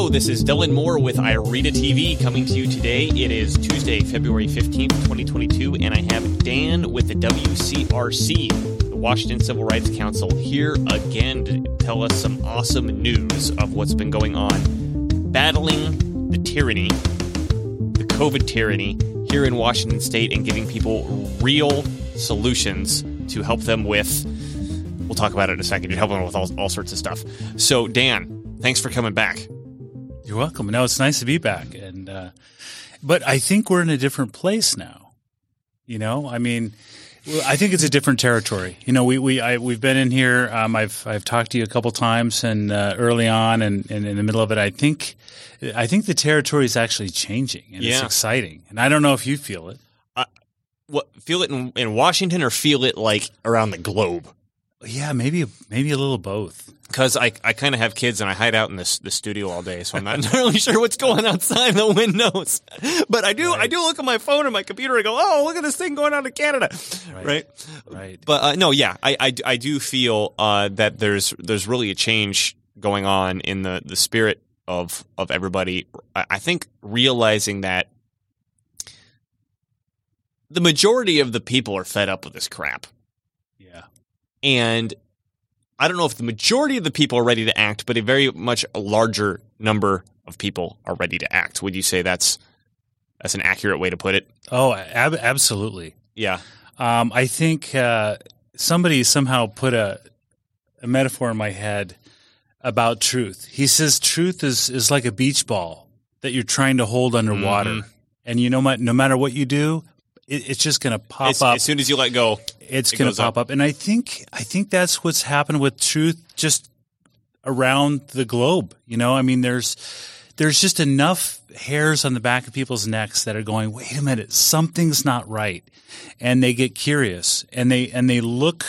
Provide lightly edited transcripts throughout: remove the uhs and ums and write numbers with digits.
Hello, this is Dylan Moore with IRETA TV coming to you today. It is Tuesday, February 15th, 2022, and I have Dan with the WCRC, the Washington Civil Rights Council, here again to tell us some awesome news of what's been going on, battling the tyranny, the COVID tyranny, here in Washington State and giving people real solutions to help them with, we'll talk about it in a second, to help them with all sorts of stuff. So, Dan, thanks for coming back. You're welcome. No, it's nice to be back. And but I think we're in a different place now. You know, I mean, I think it's a different territory. You know, we've been in here. I've talked to you a couple times, and early on, and in the middle of it, I think the territory is actually changing, and it's exciting. And I don't know if you feel it. Feel it in Washington, or feel it like around the globe? Yeah, maybe a little both. Because I kind of have kids and I hide out in the studio all day, so I'm not entirely sure what's going outside the windows. But I do look at my phone and my computer and go, oh, look at this thing going on in Canada, right? But no, yeah, I do feel that there's really a change going on in the spirit of everybody. I think realizing that the majority of the people are fed up with this crap. Yeah, and I don't know if the majority of the people are ready to act, but a very much a larger number of people are ready to act. Would you say that's an accurate way to put it? Oh, absolutely. Yeah. I think somebody somehow put a metaphor in my head about truth. He says truth is like a beach ball that you're trying to hold underwater. Mm-hmm. And you know what? No matter what you do, it's just going to pop up. As soon as you let go, it's going to pop up. And I think that's what's happened with truth just around the globe. You know, I mean, there's just enough hairs on the back of people's necks that are going, wait a minute, something's not right. And they get curious and they look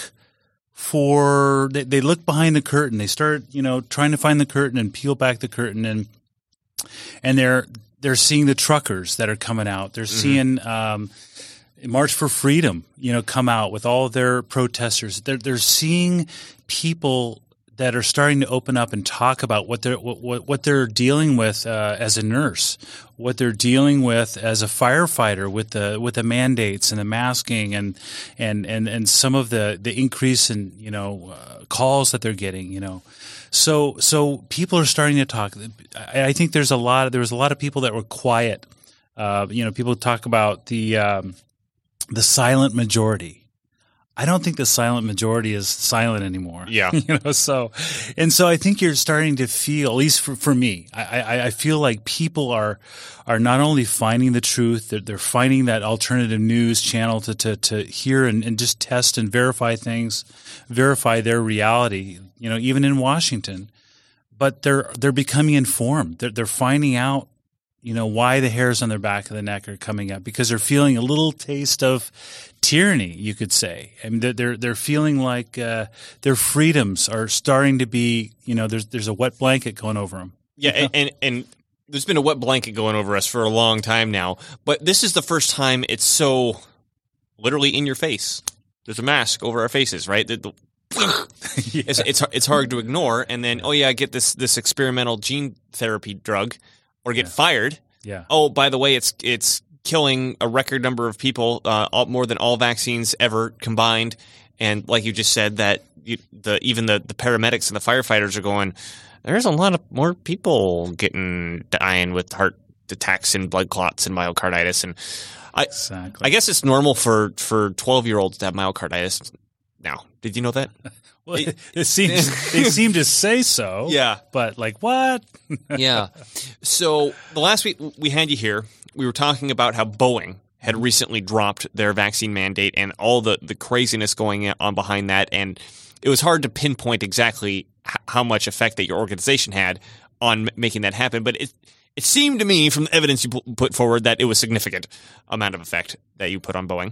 they look behind the curtain. They start, you know, trying to find the curtain and peel back the curtain, and they're seeing the truckers that are coming out. They're seeing March for Freedom, you know, come out with all of their protesters. They're seeing people that are starting to open up and talk about what they're dealing with as a nurse, what they're dealing with as a firefighter with the mandates and the masking and some of the increase in, you know, calls that they're getting, you know. So people are starting to talk. I think there was a lot of people that were quiet. You know, people talk about the silent majority. I don't think the silent majority is silent anymore. Yeah. You know, so I think you're starting to feel, at least for me, I feel like people are not only finding the truth, they're finding that alternative news channel to hear and just test and verify things, verify their reality, you know, even in Washington. But they're becoming informed. They're finding out, you know, why the hairs on their back of the neck are coming up, because they're feeling a little taste of tyranny, you could say. I mean, they're feeling like their freedoms are starting to be, you know, there's a wet blanket going over them. Yeah, and there's been a wet blanket going over us for a long time now, but this is the first time it's so literally in your face. There's a mask over our faces, right? It's hard to ignore, and then get this experimental gene therapy drug. Or get fired. Yeah. Oh, by the way, it's killing a record number of people, more than all vaccines ever combined. And like you just said, that even the paramedics and the firefighters are going, there's a lot of more people dying with heart attacks and blood clots and myocarditis. And I guess it's normal for 12-year-olds to have myocarditis now. Did you know that? Well, they seem to say so. Yeah. But like what? Yeah. So the last week we had you here, we were talking about how Boeing had recently dropped their vaccine mandate and all the craziness going on behind that. And it was hard to pinpoint exactly how much effect that your organization had on making that happen. But it seemed to me from the evidence you put forward that it was significant amount of effect that you put on Boeing.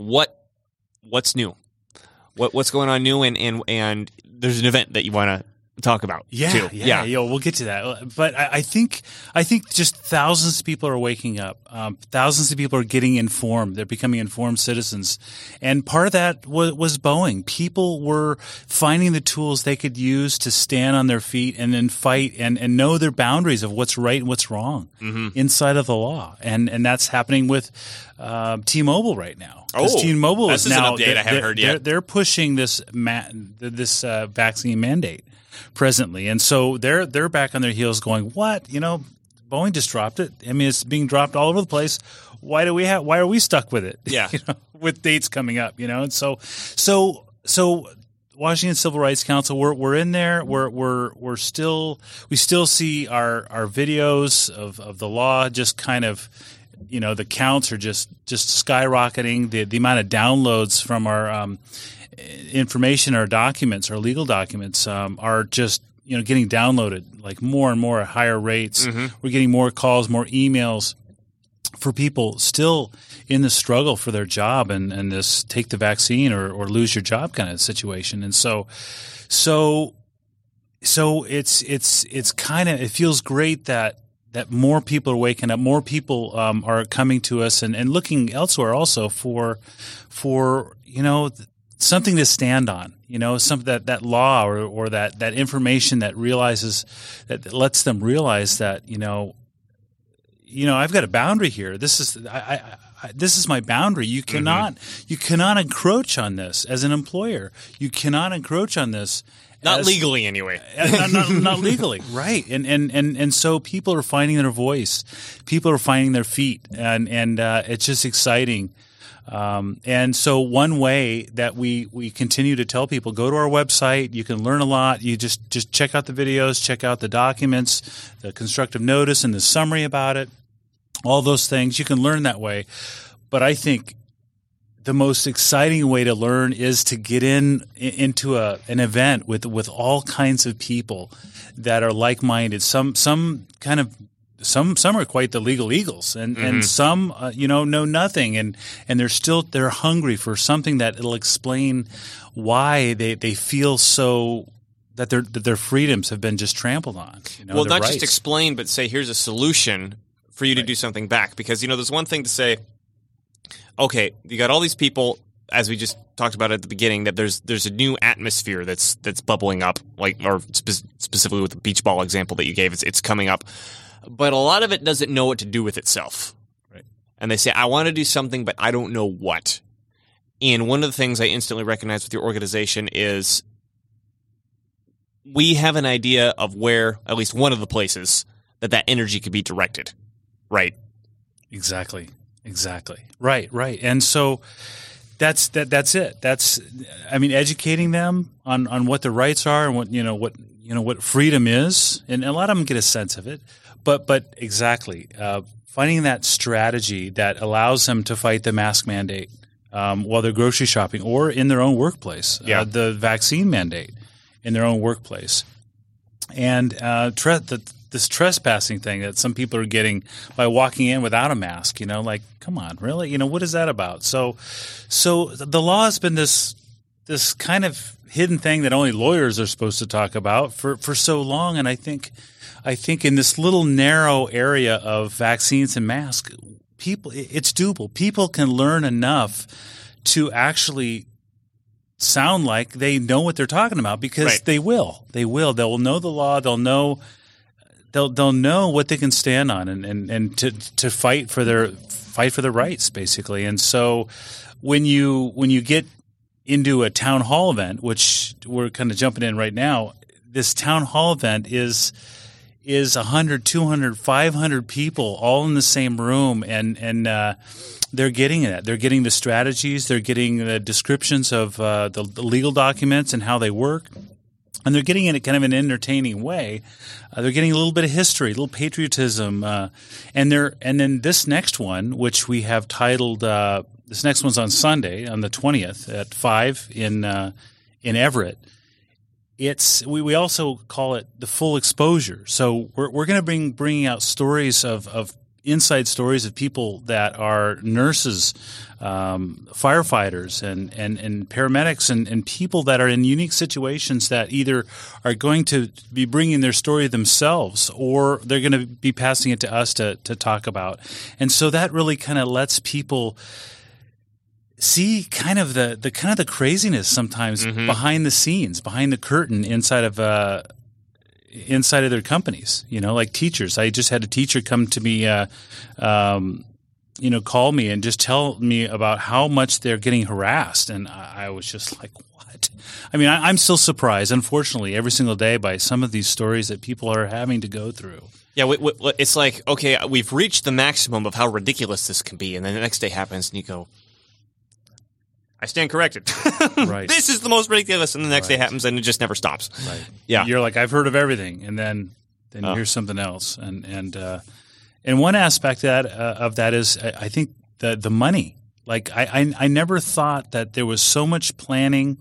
What's new? What's going on new, and there's an event that you want to talk about. too. Yeah. We'll get to that. But I think just thousands of people are waking up. Thousands of people are getting informed. They're becoming informed citizens. And part of that was Boeing. People were finding the tools they could use to stand on their feet and then fight and know their boundaries of what's right and what's wrong inside of the law. And that's happening with T-Mobile right now. T-Mobile is now, an update I haven't heard yet. They're pushing this vaccine mandate presently, and so they're back on their heels, going, "What? Boeing just dropped it. I mean, it's being dropped all over the place. Why are we stuck with it? Yeah, with dates coming up, And so Washington Civil Rights Council, we're in there. We still see our videos of the law just kind of. The counts are just skyrocketing. The amount of downloads from our information, our documents, our legal documents are just getting downloaded like more and more at higher rates. We're getting more calls, more emails for people still in the struggle for their job and this take the vaccine or lose your job kind of situation. And so it's kind of, it feels great that more people are waking up, more people are coming to us and looking elsewhere also for something to stand on, something that law or that information that lets them realize that I've got a boundary here. This is my boundary. You cannot encroach on this as an employer. You cannot encroach on this. Not legally, anyway. not legally, right? And so people are finding their voice, people are finding their feet, and it's just exciting. And so one way that we continue to tell people, go to our website. You can learn a lot. You just check out the videos, check out the documents, the constructive notice, and the summary about it. All those things you can learn that way. But I think the most exciting way to learn is to get into an event with all kinds of people that are like-minded. Some are quite the legal eagles, and some know nothing, and they're hungry for something that it'll explain why they feel so that their freedoms have been just trampled on. Well, not just explain, but say here's a solution for you to do something back. Because there's one thing to say, okay, you got all these people, as we just talked about at the beginning, that there's a new atmosphere that's bubbling up, specifically with the beach ball example that you gave, it's coming up. But a lot of it doesn't know what to do with itself. Right. And they say, I want to do something, but I don't know what. And one of the things I instantly recognize with your organization is we have an idea of where, at least one of the places, that energy could be directed. Right. Exactly. Right. And so that's it. That's, educating them on what their rights are and what freedom is. And a lot of them get a sense of it. But exactly, finding that strategy that allows them to fight the mask mandate while they're grocery shopping or in their own workplace, the vaccine mandate in their own workplace, and this trespassing thing that some people are getting by walking in without a mask. Come on, really? What is that about? So the law has been this kind of hidden thing that only lawyers are supposed to talk about for so long, and I think in this little narrow area of vaccines and masks, it's doable. People can learn enough to actually sound like they know what they're talking about because they will. They'll know the law. They'll know what they can stand on and to fight for their rights, basically. And so when you get into a town hall event, which we're kind of jumping in right now, this town hall event is 100, 200, 500 people all in the same room, and they're getting it. They're getting the strategies. They're getting the descriptions of the legal documents and how they work, and they're getting it in kind of an entertaining way. They're getting a little bit of history, a little patriotism, and then this next one, which we have titled, this next one's on Sunday, on the 20th at 5 in Everett. We also call it the full exposure. So we're going to bringing out stories of inside stories of people that are nurses, firefighters, and paramedics, and people that are in unique situations that either are going to be bringing their story themselves or they're going to be passing it to us to talk about. And so that really kind of lets people see kind of the craziness sometimes behind the scenes, behind the curtain inside of their companies, like teachers. I just had a teacher come to me, call me and just tell me about how much they're getting harassed. And I was just like, what? I mean, I'm still surprised, unfortunately, every single day by some of these stories that people are having to go through. Yeah, it's like, okay, we've reached the maximum of how ridiculous this can be. And then the next day happens and you go, I stand corrected. Right. This is the most ridiculous, and the next day happens, and it just never stops. Right. Yeah. You're like, I've heard of everything, and then you hear something else. And one aspect of that is, I think, the money. Like, I never thought that there was so much planning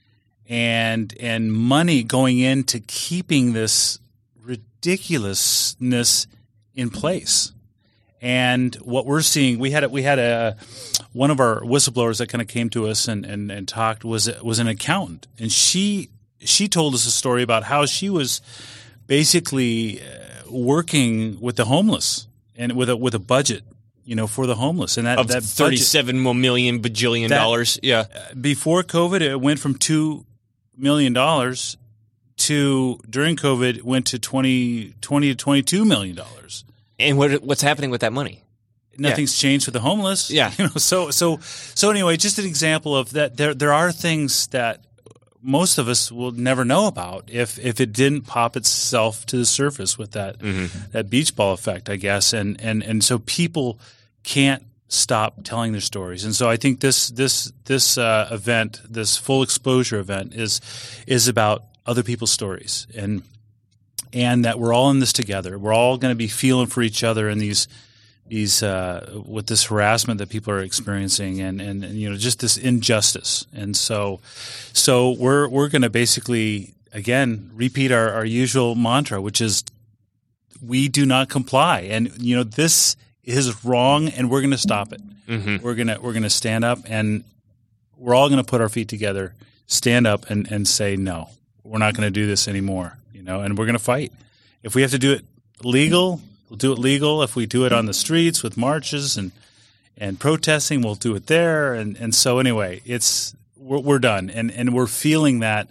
and money going into keeping this ridiculousness in place. And what we're seeing, we had one of our whistleblowers that kind of came to us and talked was an accountant, and she told us a story about how she was basically working with the homeless and with a budget, for the homeless, and that $37 million bajillion dollars. Yeah, before COVID, it went from $2 million to during COVID it went to $20 to $22 million. And what's happening with that money? Nothing's changed for the homeless. Yeah. So anyway, just an example of that. There are things that most of us will never know about if it didn't pop itself to the surface with that beach ball effect, I guess. And so people can't stop telling their stories. And so I think this event, this full exposure event, is about other people's stories and that we're all in this together. We're all going to be feeling for each other in these with this harassment that people are experiencing and just this injustice. And so we're going to basically again repeat our usual mantra, which is we do not comply. And this is wrong, and we're going to stop it. We're going to stand up, and we're all going to put our feet together, stand up, and say no. We're not going to do this anymore. And we're going to fight. If we have to do it legal, we'll do it legal. If we do it on the streets with marches and protesting, we'll do it there. And so anyway, we're done. And we're feeling that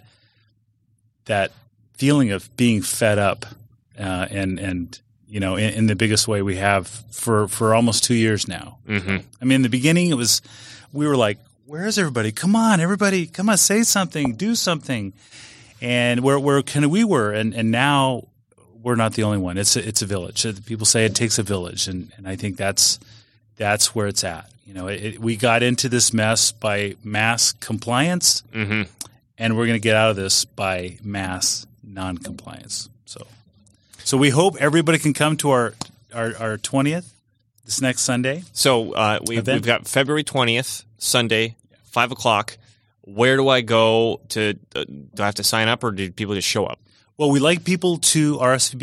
feeling of being fed up in the biggest way we have for almost 2 years now. I mean, in the beginning, we were like, where is everybody? Come on, everybody. Come on, say something, do something. And where kind of we were, and now we're not the only one. It's a village. People say it takes a village, and I think that's where it's at. We got into this mess by mass compliance, and we're going to get out of this by mass non-compliance. So we hope everybody can come to our 20th this next Sunday. So we've got February 20th, Sunday, 5:00. Where do I go do I have to sign up, or do people just show up? Well, we like people to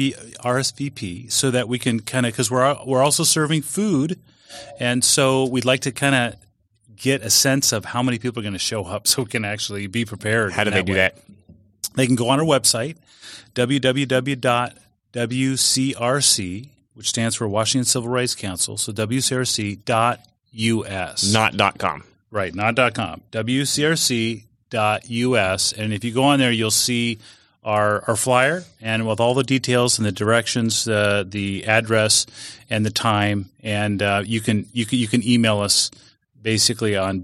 RSVP so that we can kind of, because we're also serving food, and so we'd like to kind of get a sense of how many people are going to show up so we can actually be prepared. How do they do that? They can go on our website, www.wcrc, which stands for Washington Civil Rights Council, so wcrc.us. Not .com. Right, not .com, wcrc.us. And if you go on there, you'll see our flyer, and with all the details and the directions, the address and the time. And you can email us basically on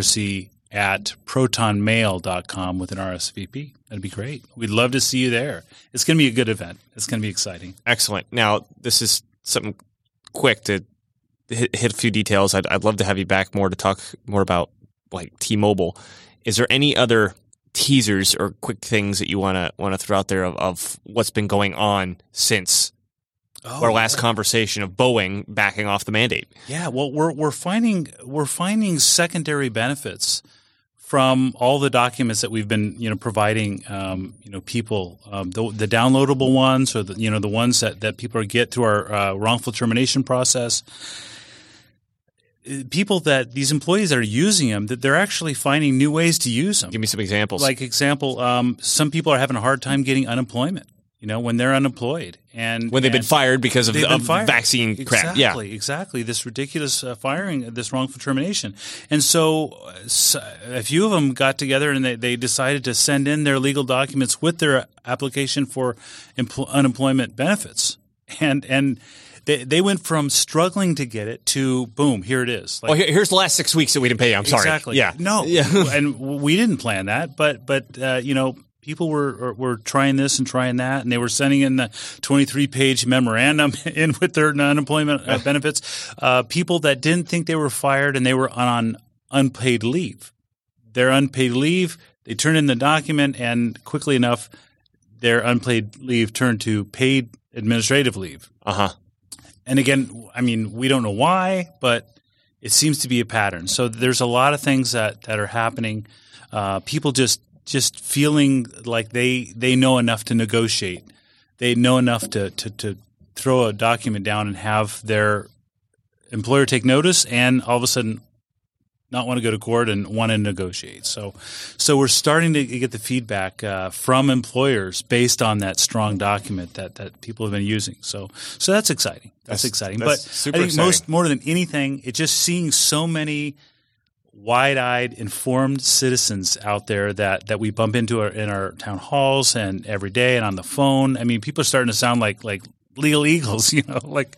wcrc@protonmail.com with an RSVP. That'd be great. We'd love to see you there. It's going to be a good event. It's going to be exciting. Excellent. Now, this is something quick to hit a few details. I'd love to have you back more to talk more about like T-Mobile. Is there any other teasers or quick things that you want to throw out there of what's been going on since our last conversation of Boeing backing off the mandate? Yeah, well, we're finding secondary benefits from all the documents that we've been, providing, people, the downloadable ones, or the ones that people get through our wrongful termination process. People these employees that are using them, that they're actually finding new ways to use them. Give me some examples. Some people are having a hard time getting unemployment. When they're unemployed and when they've been fired because of vaccine crap. Exactly. This ridiculous firing, this wrongful termination. And so a few of them got together and they decided to send in their legal documents with their application for unemployment benefits. And they went from struggling to get it to boom, here it is. Here's the last 6 weeks that we didn't pay you. I'm sorry. Exactly. Yeah. No. Yeah. And we didn't plan that, but people were trying this and trying that, and they were sending in the 23-page memorandum in with their unemployment benefits. People that didn't think they were fired and they were on unpaid leave. Their unpaid leave, they turned in the document, and quickly enough, their unpaid leave turned to paid administrative leave. And again, we don't know why, but it seems to be a pattern. So there's a lot of things that are happening. People just feeling like they know enough to negotiate. They know enough to throw a document down and have their employer take notice, and all of a sudden not want to go to court and want to negotiate. So we're starting to get the feedback from employers based on that strong document that people have been using. So that's exciting. That's exciting. But super I think exciting. more than anything, it's just seeing so many wide-eyed, informed citizens out there that we bump into in our town halls and every day and on the phone. People are starting to sound like legal eagles, like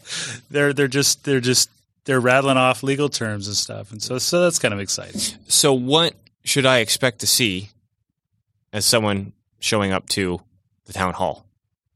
they're rattling off legal terms and stuff. And so that's kind of exciting. So what should I expect to see as someone showing up to the town hall?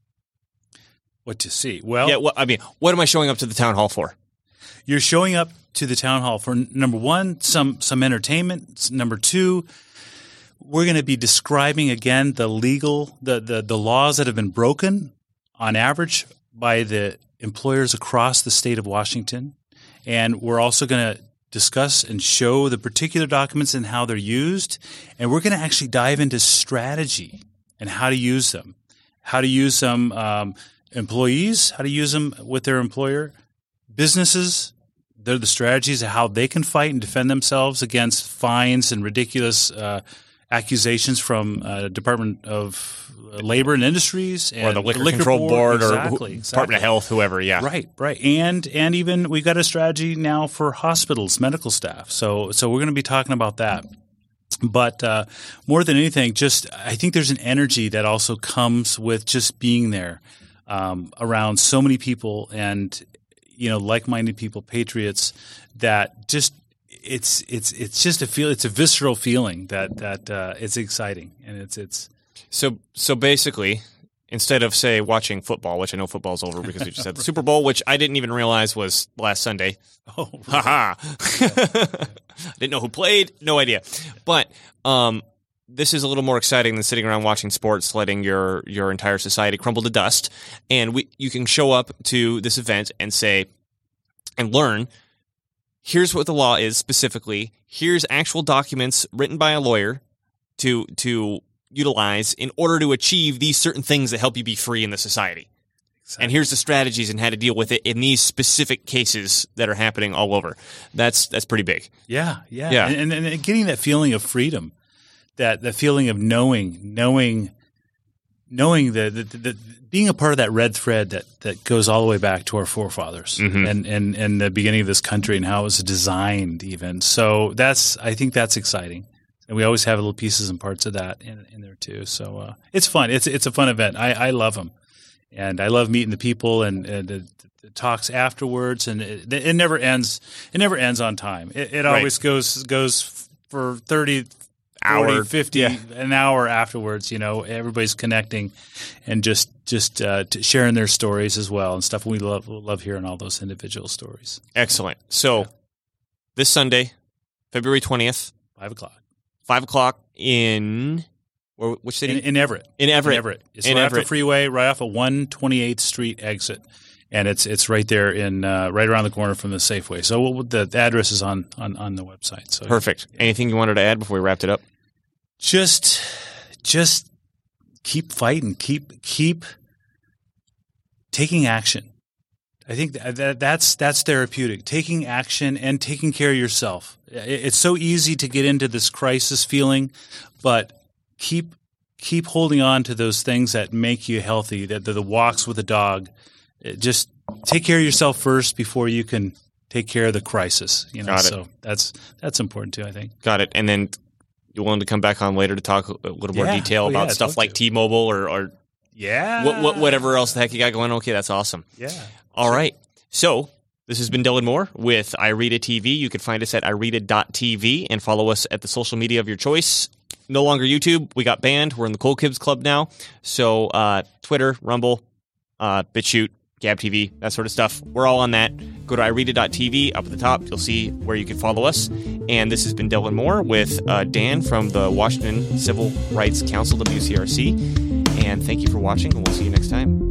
What to see? Well, what am I showing up to the town hall for? You're showing up to the town hall for, number one, some entertainment. Number two, we're going to be describing again the laws that have been broken on average by the employers across the state of Washington. And we're also going to discuss and show the particular documents and how they're used. And we're going to actually dive into strategy and how to use them. How to use them, employees, how to use them with their employer. Businesses, they're the strategies of how they can fight and defend themselves against fines and ridiculous accusations from Department of Labor and Industries and or the Liquor Control Board exactly. Department of Health, whoever. Yeah, right. And even we got a strategy now for hospitals, medical staff. So we're going to be talking about that. But more than anything, I think there's an energy that also comes with just being there around so many people and like-minded people, patriots, that just it's just it's a visceral feeling that it's exciting, and it's so basically, instead of say watching football, which I know football's over because we just had the Super Bowl, which I didn't even realize was last Sunday. Oh, really? Haha! Didn't know who played, no idea, but this is a little more exciting than sitting around watching sports, letting your entire society crumble to dust. And you can show up to this event and say, and learn, here's what the law is specifically. Here's actual documents written by a lawyer to utilize in order to achieve these certain things that help you be free in the society. Exactly. And here's the strategies and how to deal with it in these specific cases that are happening all over. That's pretty big. Yeah. And getting that feeling of freedom. That the feeling of knowing that being a part of that red thread that goes all the way back to our forefathers and the beginning of this country and how it was designed even. So I think that's exciting. And we always have little pieces and parts of that in there too. So it's fun. It's a fun event. I love them. And I love meeting the people and the talks afterwards. And it never ends. It never ends on time. It always goes for 30 40, 50, an hour afterwards, everybody's connecting and just sharing their stories as well and stuff. We love hearing all those individual stories. Excellent. So this Sunday, February 20th, 5 o'clock in which city? In Everett. In Everett. It's right off the freeway, right off of 128th Street exit. and it's right there in right around the corner from the Safeway. So the address is on the website. So perfect. Anything you wanted to add before we wrapped it up? Just keep fighting. Keep taking action. I think that's therapeutic. Taking action and taking care of yourself. It's so easy to get into this crisis feeling, but keep holding on to those things that make you healthy. The walks with a dog. Just take care of yourself first before you can take care of the crisis. Got it. So that's important too, I think. Got it. And then you're willing to come back on later to talk a little more detail about stuff like T-Mobile or whatever else the heck you got going on. Okay, that's awesome. Yeah. All right. So this has been Dylan Moore with iRead TV. You can find us at iRead.tv and follow us at the social media of your choice. No longer YouTube. We got banned. We're in the Cool Kids Club now. So Twitter, Rumble, BitChute, Gab TV, that sort of stuff. We're all on that. Go to iRead.tv. Up at the top, you'll see where you can follow us. And this has been Dylan Moore with Dan from the Washington Civil Rights Council, WCRC. And thank you for watching, and we'll see you next time.